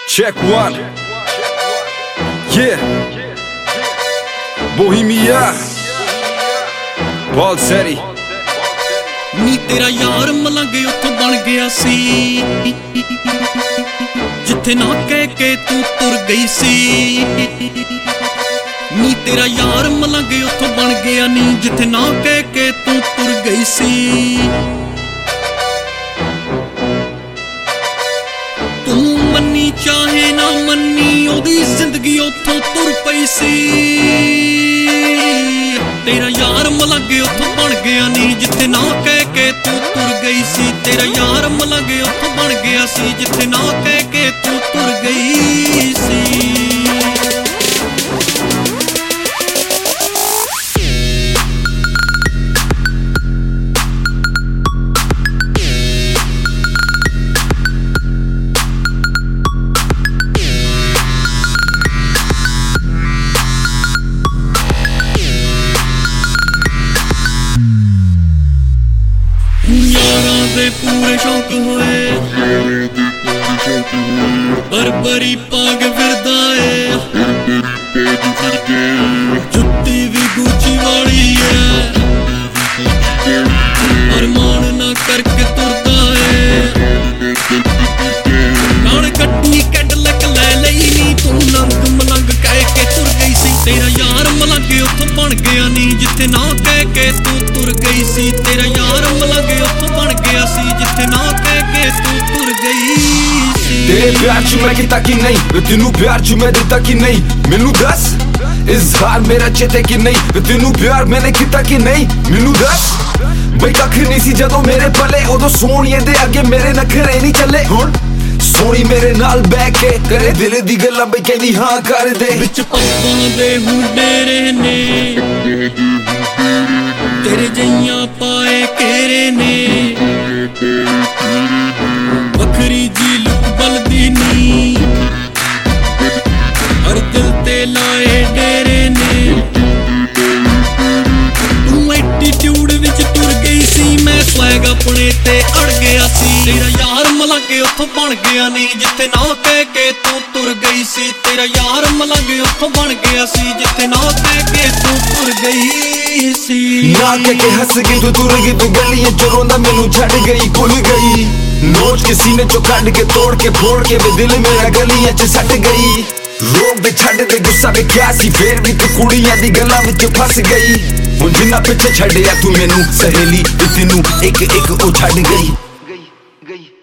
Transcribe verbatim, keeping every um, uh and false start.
Check one. Yeah. Bohemia. Balseri. ਨੀ ਤੇਰਾ ਯਾਰ ਮਲੰਗ ਉੱਥੋਂ ਬਣ ਗਿਆ ਸੀ, ਜਿੱਥੇ ਨਾ ਕਹਿ ਕੇ ਤੂੰ ਤੁਰ ਗਈ ਸੀ। ਨੀ ਤੇਰਾ ਯਾਰ ਮਲੰਗ ਉੱਥੋਂ ਬਣ ਗਿਆ ਨੀ, ਜਿੱਥੇ ਨਾ ਕਹਿ ਕੇ ਤੂੰ ਤੁਰ ਗਈ ਸੀ। ਤੂੰ ਮੰਨੀ ਚਾਹੇ ਨਾ ਮੰਨੀ, ਉਹਦੀ ਜ਼ਿੰਦਗੀ ਉੱਥੋਂ ਤੁਰ ਪਈ ਸੀ। ਤੇਰਾ ਯਾਰ ਮਲੰਗ ਉੱਥੋਂ ਬਣ ਗਿਆ ਨੀ, ਜਿੱਥੇ ਨਾ ਕਹਿ ਕੇ ਤੂੰ ਤੁਰ ਗਈ ਸੀ। ਤੇਰਾ ਯਾਰ ਮਲੰਗ ਉੱਥੋਂ ਬਣ ਗਿਆ ਸੀ, ਜਿੱਥੇ ਨਾ ਕਹਿ ਕੇ ਤੂੰ ਤੁਰ ਗਈ ਸੀ। यारां दे पूरे शौक होए, बरबरी पाग फिरदा है, जुत्ती भी गुची वाली है, अरमान ना करके तुरदा है। नाल गड्डी कैडलैक लै लई नी, तू नंग मलंग कह के तुर गई सी। तेरा यार मलंग उत्थों बन गया नी, जिथे ना कह के तू तुर गई सी। तेरा यार मलंग उत्थों बन गया सी, जिथे ना कह के तू तुर गई सी। तेरे प्यार च मैं कीता कि नहीं, वे तेनू प्यार च मैं दिता कि नहीं, मैनू दस इजहार मेरा चेते कि नहीं, वे तेनू प्यार मैंने कीता कि नहीं, मैनू दस। बई कख नहीं सी जदों मेरे पले, उदों सोहणिए दे अगे मेरे नखरे नहीं चले। हुण सोनी मेरे नाल बैठ के करे दिल दी गल्लां, बई कहंदी हां कर दे। विच पप्पां दे हुंडेरे ने, तेरे जइयां पाए केरे ने, वखरी जी लुक बलदी नी, हर दिल ते लाए डेरे ने। तू एटीट्यूड विच तुर गई सी, मैं स्वैग अपने ते अड़ गया सी। तेरा यार मलंग उत्थों बन गया नी, जिथे ना कह के तू तुर गई सी। तेरा यार मलंग उत्थों बन गया सी, जिथे ना कह के तू तुर गई सी। ना कह के हस गई तू तुर गई, तू गलियां च रोंदा मैनू छड्ड गई, भुल गई। नोच के सीने चो कढ के तोड़ के फोड़ के वे दिल मेरा गलियां च सट गई। रोक दे छड्ड दे गुस्सा वे क्या सी, फिर भी तू कुड़ियां दी गल्लां विच फस गई। हुण जिन्ना पिछे छड्डिया तू मैनू सहेली, ते तैनू इक इक ओ छड्ड गई गई गई।